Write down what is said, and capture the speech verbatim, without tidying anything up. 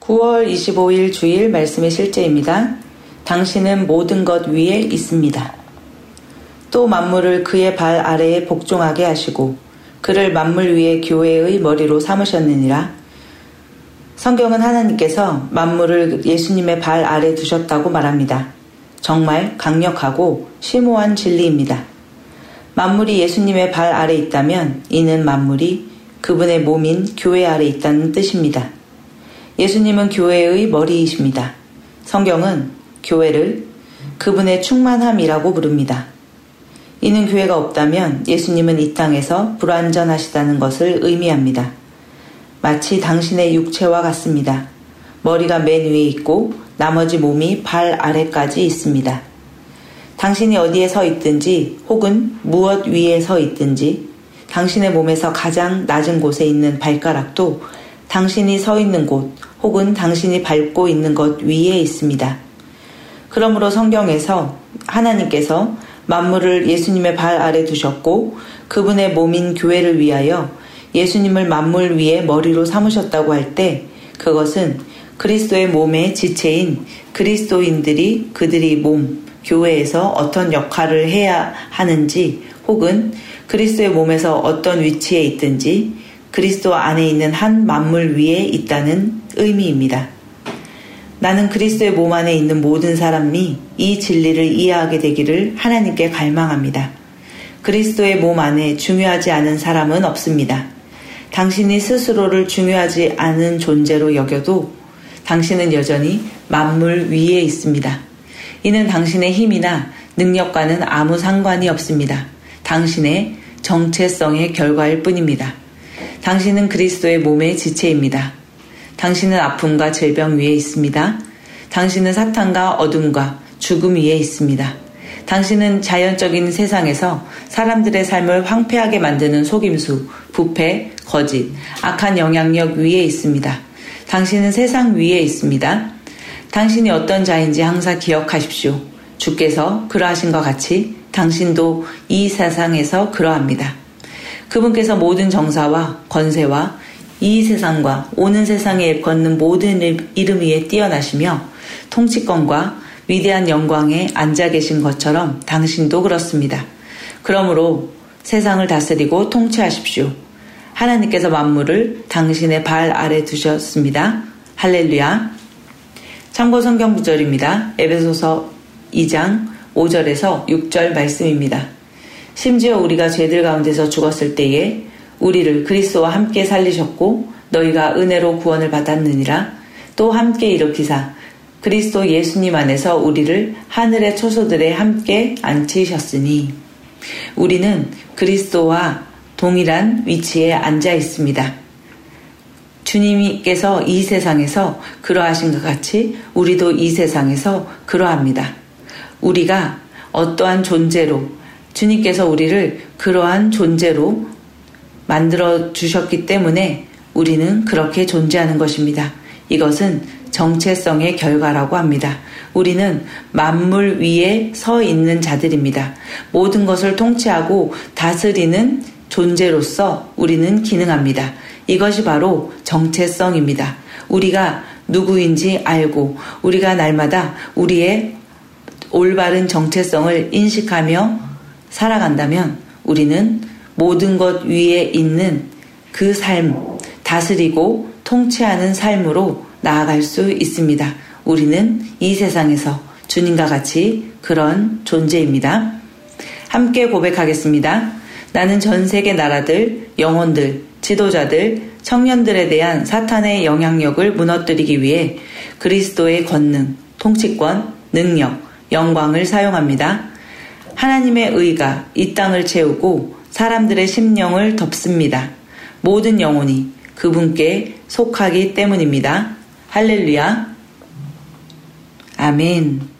구월 이십오일 주일 말씀의 실제입니다. 당신은 모든 것 위에 있습니다. 또 만물을 그의 발 아래에 복종하게 하시고 그를 만물 위에 교회의 머리로 삼으셨느니라. 성경은 하나님께서 만물을 예수님의 발 아래 두셨다고 말합니다. 정말 강력하고 심오한 진리입니다. 만물이 예수님의 발 아래 있다면 이는 만물이 그분의 몸인 교회 아래 있다는 뜻입니다. 예수님은 교회의 머리이십니다. 성경은 교회를 그분의 충만함이라고 부릅니다. 이는 교회가 없다면 예수님은 이 땅에서 불완전하시다는 것을 의미합니다. 마치 당신의 육체와 같습니다. 머리가 맨 위에 있고 나머지 몸이 발 아래까지 있습니다. 당신이 어디에 서 있든지 혹은 무엇 위에 서 있든지 당신의 몸에서 가장 낮은 곳에 있는 발가락도 당신이 서 있는 곳 혹은 당신이 밟고 있는 것 위에 있습니다. 그러므로 성경에서 하나님께서 만물을 예수님의 발 아래 두셨고 그분의 몸인 교회를 위하여 예수님을 만물 위에 머리로 삼으셨다고 할 때 그것은 그리스도의 몸의 지체인 그리스도인들이 그들이 몸, 교회에서 어떤 역할을 해야 하는지 혹은 그리스도의 몸에서 어떤 위치에 있든지 그리스도 안에 있는 한 만물 위에 있다는 의미입니다. 나는 그리스도의 몸 안에 있는 모든 사람이 이 진리를 이해하게 되기를 하나님께 갈망합니다. 그리스도의 몸 안에 중요하지 않은 사람은 없습니다. 당신이 스스로를 중요하지 않은 존재로 여겨도 당신은 여전히 만물 위에 있습니다. 이는 당신의 힘이나 능력과는 아무 상관이 없습니다. 당신의 정체성의 결과일 뿐입니다. 당신은 그리스도의 몸의 지체입니다. 당신은 아픔과 질병 위에 있습니다. 당신은 사탄과 어둠과 죽음 위에 있습니다. 당신은 자연적인 세상에서 사람들의 삶을 황폐하게 만드는 속임수, 부패, 거짓, 악한 영향력 위에 있습니다. 당신은 세상 위에 있습니다. 당신이 어떤 자인지 항상 기억하십시오. 주께서 그러하신 것 같이 당신도 이 세상에서 그러합니다. 그분께서 모든 정사와 권세와 이 세상과 오는 세상에 일컫는 모든 이름 위에 뛰어나시며 통치권과 위대한 영광에 앉아 계신 것처럼 당신도 그렇습니다. 그러므로 세상을 다스리고 통치하십시오. 하나님께서 만물을 당신의 발 아래 두셨습니다. 할렐루야. 참고 성경 구절입니다. 에베소서 이장 오절에서 육절 말씀입니다. 심지어 우리가 죄들 가운데서 죽었을 때에 우리를 그리스도와 함께 살리셨고 너희가 은혜로 구원을 받았느니라. 또 함께 일으키사 그리스도 예수님 안에서 우리를 하늘의 초소들에 함께 앉히셨으니 우리는 그리스도와 동일한 위치에 앉아 있습니다. 주님께서 이 세상에서 그러하신 것 같이 우리도 이 세상에서 그러합니다. 우리가 어떠한 존재로 주님께서 우리를 그러한 존재로 만들어 주셨기 때문에 우리는 그렇게 존재하는 것입니다. 이것은 정체성의 결과라고 합니다. 우리는 만물 위에 서 있는 자들입니다. 모든 것을 통치하고 다스리는 존재로서 우리는 기능합니다. 이것이 바로 정체성입니다. 우리가 누구인지 알고 우리가 날마다 우리의 올바른 정체성을 인식하며 살아간다면 우리는 모든 것 위에 있는 그 삶, 다스리고 통치하는 삶으로 나아갈 수 있습니다. 우리는 이 세상에서 주님과 같이 그런 존재입니다. 함께 고백하겠습니다. 나는 전 세계 나라들, 영혼들, 지도자들, 청년들에 대한 사탄의 영향력을 무너뜨리기 위해 그리스도의 권능, 통치권, 능력, 영광을 사용합니다. 하나님의 의가 이 땅을 채우고 사람들의 심령을 덮습니다. 모든 영혼이 그분께 속하기 때문입니다. 할렐루야. 아멘.